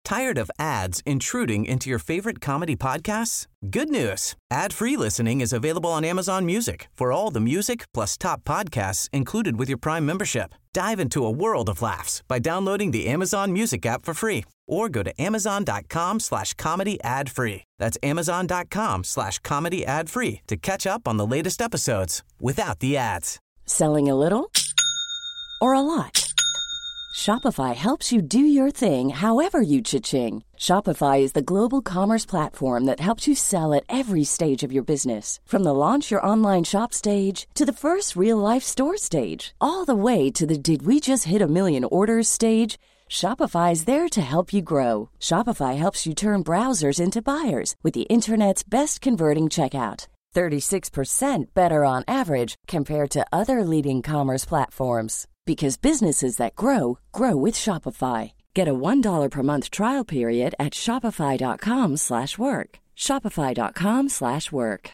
Tired of ads intruding into your favorite comedy podcasts? Good news. Ad-free listening is available on Amazon Music for all the music plus top podcasts included with your Prime membership. Dive into a world of laughs by downloading the Amazon Music app for free or go to amazon.com/comedy ad-free. That's amazon.com/comedy ad-free to catch up on the latest episodes without the ads. Selling a little or a lot? Shopify helps you do your thing however you cha-ching. Shopify is the global commerce platform that helps you sell at every stage of your business. From the launch your online shop stage to the first real-life store stage, all the way to the did we just hit a million orders stage. Shopify is there to help you grow. Shopify helps you turn browsers into buyers with the internet's best converting checkout. 36% better on average compared to other leading commerce platforms. Because businesses that grow, grow with Shopify. Get a $1 per month trial period at shopify.com/work. Shopify.com/work.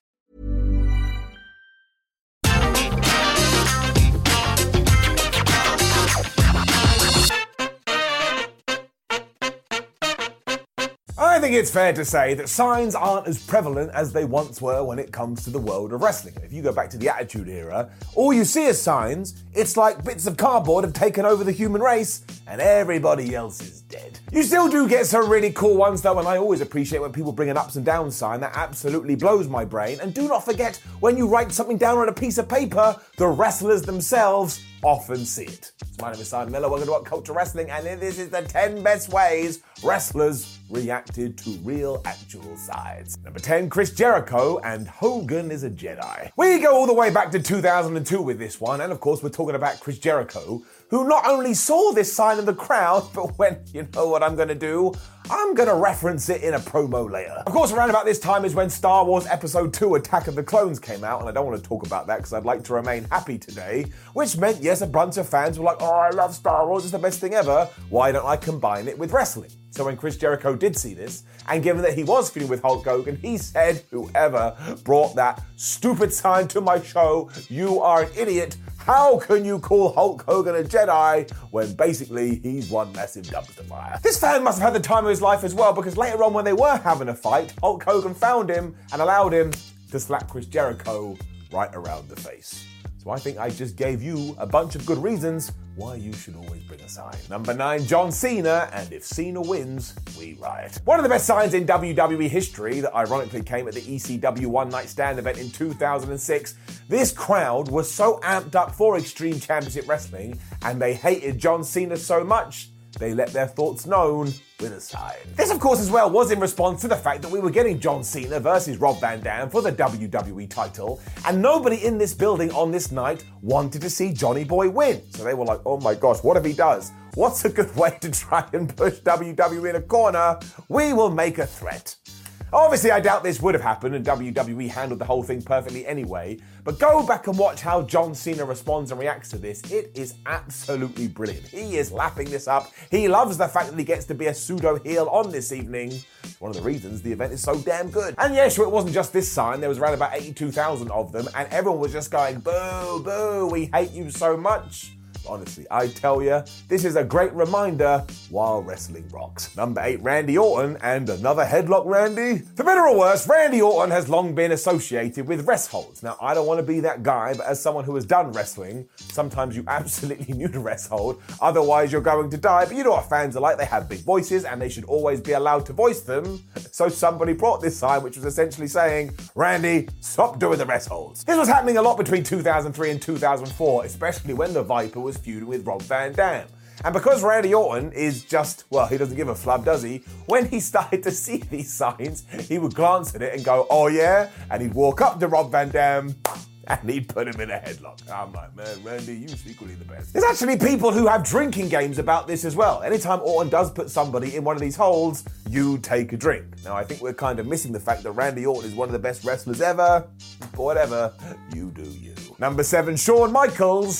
I think it's fair to say that signs aren't as prevalent as they once were when it comes to the world of wrestling. If you go back to the Attitude Era, all you see is signs. It's like bits of cardboard have taken over the human race and everybody else is dead. You still do get some really cool ones though, and I always appreciate when people bring an ups and downs sign. That absolutely blows my brain. And do not forget, when you write something down on a piece of paper, the wrestlers themselves often see it. My name is Simon Miller, welcome to What Culture Wrestling, and this is the 10 best ways wrestlers reacted to real actual sides. Number 10, Chris Jericho and Hogan is a Jedi. We go all the way back to 2002 with this one, and of course we're talking about Chris Jericho, who not only saw this sign in the crowd, but went, you know what I'm going to do? I'm going to reference it in a promo later. Of course, around about this time is when Star Wars Episode 2 Attack of the Clones came out, and I don't want to talk about that because I'd like to remain happy today, which meant, yes, a bunch of fans were like, oh, I love Star Wars, it's the best thing ever. Why don't I combine it with wrestling? So when Chris Jericho did see this, and given that he was feuding with Hulk Hogan, he said, whoever brought that stupid sign to my show, you are an idiot. How can you call Hulk Hogan a Jedi when basically he's one massive dumpster fire? This fan must have had the time of his life as well, because later on when they were having a fight, Hulk Hogan found him and allowed him to slap Chris Jericho right around the face. So I think I just gave you a bunch of good reasons why you should always bring a sign. Number 9, John Cena, and if Cena wins, we riot. One of the best signs in WWE history that ironically came at the ECW One Night Stand event in 2006. This crowd was so amped up for Extreme Championship Wrestling, and they hated John Cena so much, they let their thoughts known with a sign. This, of course, as well was in response to the fact that we were getting John Cena versus Rob Van Dam for the WWE title, and nobody in this building on this night wanted to see Johnny Boy win. So they were like, oh my gosh, what if he does? What's a good way to try and push WWE in a corner? We will make a threat. Obviously, I doubt this would have happened, and WWE handled the whole thing perfectly anyway, but go back and watch how John Cena responds and reacts to this. It is absolutely brilliant. He is lapping this up. He loves the fact that he gets to be a pseudo heel on this evening. It's one of the reasons the event is so damn good. And yeah, sure, it wasn't just this sign. There was around about 82,000 of them, and everyone was just going, boo, boo, we hate you so much. Honestly, I tell you, this is a great reminder while wrestling rocks. Number 8, Randy Orton and another headlock Randy. For better or worse, Randy Orton has long been associated with rest holds. Now, I don't want to be that guy, but as someone who has done wrestling, sometimes you absolutely need a rest hold, otherwise you're going to die. But you know what fans are like, they have big voices and they should always be allowed to voice them. So somebody brought this sign which was essentially saying, Randy, stop doing the rest holds. This was happening a lot between 2003 and 2004, especially when the Viper was feuding with Rob Van Dam. And because Randy Orton is just, well, he doesn't give a flub, does he? When he started to see these signs, he would glance at it and go, oh yeah? And he'd walk up to Rob Van Dam and he'd put him in a headlock. I'm like, man, Randy, you're secretly the best. There's actually people who have drinking games about this as well. Anytime Orton does put somebody in one of these holds, you take a drink. Now, I think we're kind of missing the fact that Randy Orton is one of the best wrestlers ever. But whatever, you do you. Number 7, Shawn Michaels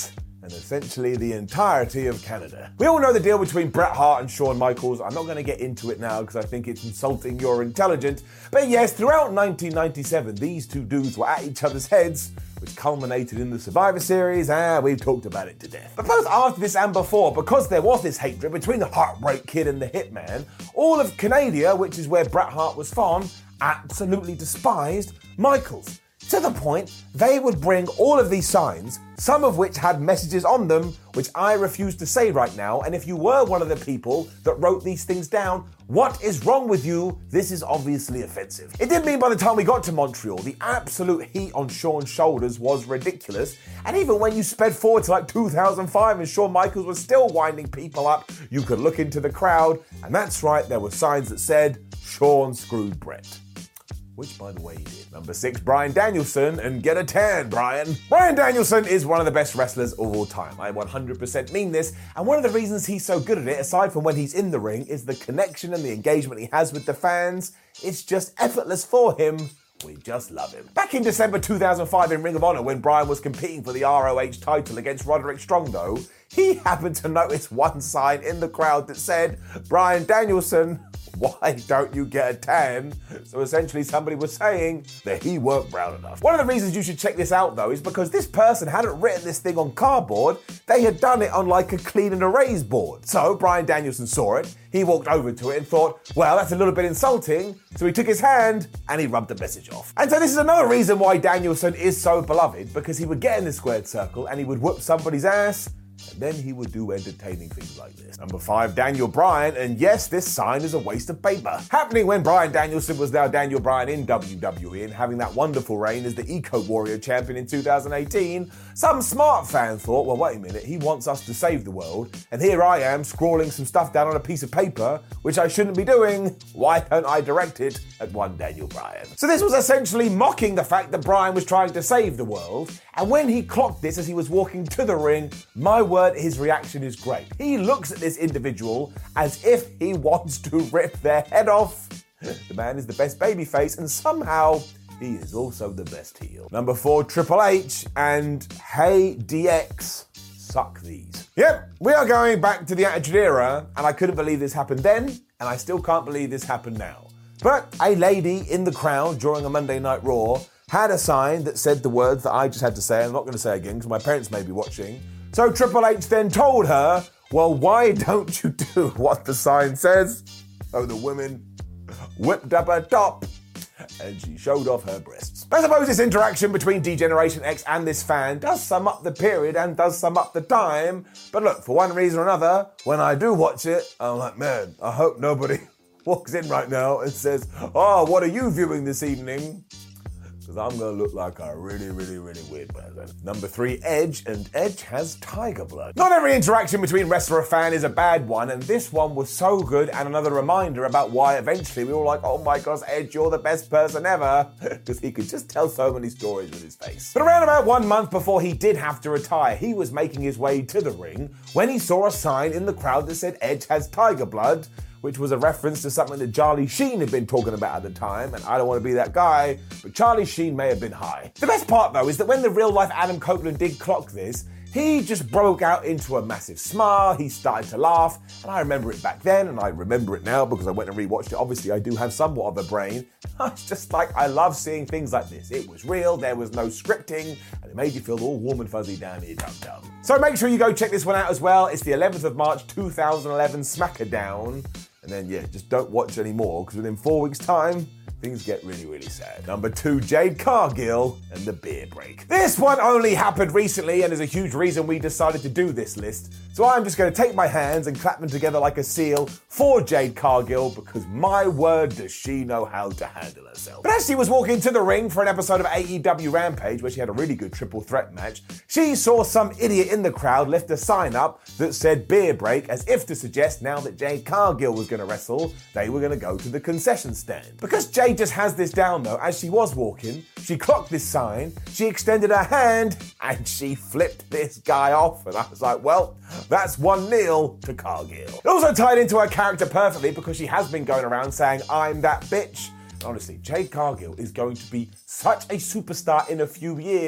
and essentially the entirety of Canada. We all know the deal between Bret Hart and Shawn Michaels. I'm not going to get into it now because I think it's insulting your intelligence. But yes, throughout 1997, these two dudes were at each other's heads, which culminated in the Survivor Series, and we've talked about it to death. But both after this and before, because there was this hatred between the Heartbreak Kid and the Hitman, all of Canada, which is where Bret Hart was from, absolutely despised Michaels. To the point, they would bring all of these signs, some of which had messages on them, which I refuse to say right now, and if you were one of the people that wrote these things down, what is wrong with you? This is obviously offensive. It did mean by the time we got to Montreal, the absolute heat on Shawn's shoulders was ridiculous, and even when you sped forward to like 2005 and Shawn Michaels was still winding people up, you could look into the crowd, and that's right, there were signs that said, Shawn screwed Bret. Which, by the way, he did. Number 6, Bryan Danielson, and get a tan, Bryan. Bryan Danielson is one of the best wrestlers of all time. I 100% mean this, and one of the reasons he's so good at it, aside from when he's in the ring, is the connection and the engagement he has with the fans. It's just effortless for him. We just love him. Back in December 2005 in Ring of Honor, when Bryan was competing for the ROH title against Roderick Strong, though, he happened to notice one sign in the crowd that said, Bryan Danielson, why don't you get a tan? So essentially somebody was saying that he weren't brown enough. One of the reasons you should check this out though is because this person hadn't written this thing on cardboard, they had done it on like a clean and erase board. So Bryan Danielson saw it, he walked over to it and thought, well, that's a little bit insulting. So he took his hand and he rubbed the message off. And so this is another reason why Danielson is so beloved, because he would get in the squared circle and he would whoop somebody's ass, and then he would do entertaining things like this. Number 5, Daniel Bryan, and yes, this sign is a waste of paper. Happening when Bryan Danielson was now Daniel Bryan in WWE and having that wonderful reign as the Eco Warrior champion in 2018, some smart fan thought, well, wait a minute, he wants us to save the world, and here I am scrawling some stuff down on a piece of paper, which I shouldn't be doing. Why don't I direct it at one Daniel Bryan? So this was essentially mocking the fact that Bryan was trying to save the world, and when he clocked this as he was walking to the ring, my word, his reaction is great. He looks at this individual as if he wants to rip their head off. The man is the best babyface, and somehow he is also the best heel. Number 4, Triple H, and hey DX, suck these. Yep, we are going back to the Attitude Era, and I couldn't believe this happened then, and I still can't believe this happened now. But a lady in the crowd during a Monday Night Raw had a sign that said the words that I just had to say. I'm not going to say again because my parents may be watching. So Triple H then told her, well, why don't you do what the sign says? So the woman whipped up her top and she showed off her breasts. I suppose this interaction between D-Generation X and this fan does sum up the period and does sum up the time. But look, for one reason or another, when I do watch it, I'm like, man, I hope nobody walks in right now and says, oh, what are you viewing this evening? Because I'm going to look like a really, really, really weird person. Number 3, Edge, and Edge has tiger blood. Not every interaction between wrestler and fan is a bad one, and this one was so good, and another reminder about why eventually we were like, oh my gosh, Edge, you're the best person ever, because he could just tell so many stories with his face. But around about 1 month before he did have to retire, he was making his way to the ring when he saw a sign in the crowd that said Edge has tiger blood, which was a reference to something that Charlie Sheen had been talking about at the time, and I don't want to be that guy, but Charlie Sheen may have been high. The best part, though, is that when the real-life Adam Copeland did clock this, he just broke out into a massive smile, he started to laugh, and I remember it back then, and I remember it now because I went and rewatched it. Obviously, I do have somewhat of a brain. It's just like, I love seeing things like this. It was real, there was no scripting, and it made you feel all warm and fuzzy down here, dum-dum. So make sure you go check this one out as well. It's the 11th of March, 2011 Smackdown. And then, yeah, just don't watch anymore, because within 4 weeks' time, things get really, really sad. Number 2, Jade Cargill and the beer break. This one only happened recently and is a huge reason we decided to do this list. So I'm just going to take my hands and clap them together like a seal for Jade Cargill, because my word, does she know how to handle herself. But as she was walking to the ring for an episode of AEW Rampage, where she had a really good triple threat match, she saw some idiot in the crowd lift a sign up that said beer break, as if to suggest now that Jade Cargill was going to wrestle, they were going to go to the concession stand. Because Jade just has this down though, as she was walking, she clocked this sign, she extended her hand, and she flipped this guy off, and I was like, well, that's 1-0 to Cargill. It also tied into her character perfectly, because she has been going around saying, I'm that bitch. Honestly, Jade Cargill is going to be such a superstar in a few years.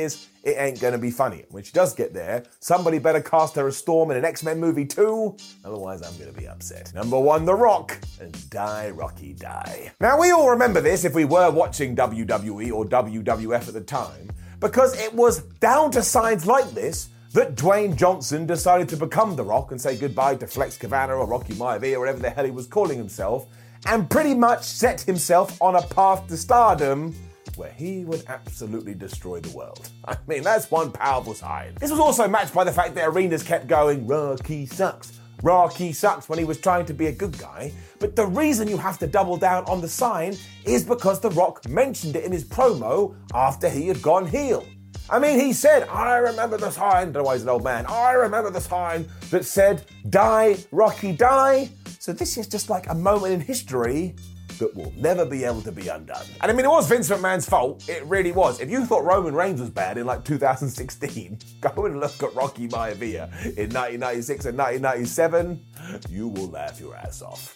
it ain't gonna be funny. When she does get there, somebody better cast her as Storm in an X-Men movie too, otherwise I'm gonna be upset. Number 1, The Rock, and Die Rocky Die. Now we all remember this if we were watching WWE or WWF at the time, because it was down to signs like this that Dwayne Johnson decided to become The Rock and say goodbye to Flex Kavana or Rocky Maivia or whatever the hell he was calling himself, and pretty much set himself on a path to stardom where he would absolutely destroy the world. I mean, that's one powerful sign. This was also matched by the fact that arenas kept going, Rocky sucks when he was trying to be a good guy. But the reason you have to double down on the sign is because The Rock mentioned it in his promo after he had gone heel. I mean, he said, I remember the sign, I don't know why he's an old man, I remember the sign that said, Die, Rocky, die. So this is just like a moment in history that will never be able to be undone. And I mean, it was Vince McMahon's fault. It really was. If you thought Roman Reigns was bad in like 2016, go and look at Rocky Maivia in 1996 and 1997. You will laugh your ass off.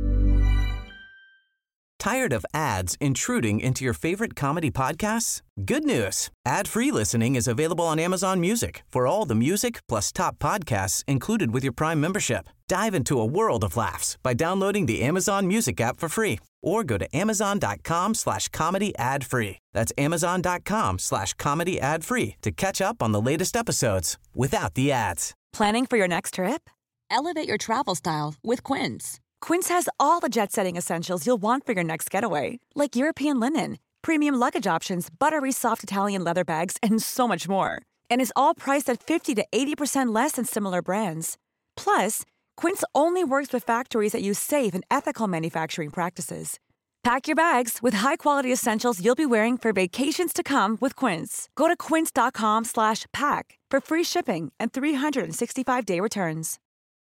Tired of ads intruding into your favorite comedy podcasts? Good news. Ad-free listening is available on Amazon Music for all the music plus top podcasts included with your Prime membership. Dive into a world of laughs by downloading the Amazon Music app for free or go to amazon.com/comedy ad-free. That's amazon.com/comedy ad-free to catch up on the latest episodes without the ads. Planning for your next trip? Elevate your travel style with Quince. Quince has all the jet-setting essentials you'll want for your next getaway, like European linen, premium luggage options, buttery soft Italian leather bags, and so much more. And is all priced at 50 to 80% less than similar brands. Plus, Quince only works with factories that use safe and ethical manufacturing practices. Pack your bags with high-quality essentials you'll be wearing for vacations to come with Quince. Go to quince.com/pack for free shipping and 365-day returns.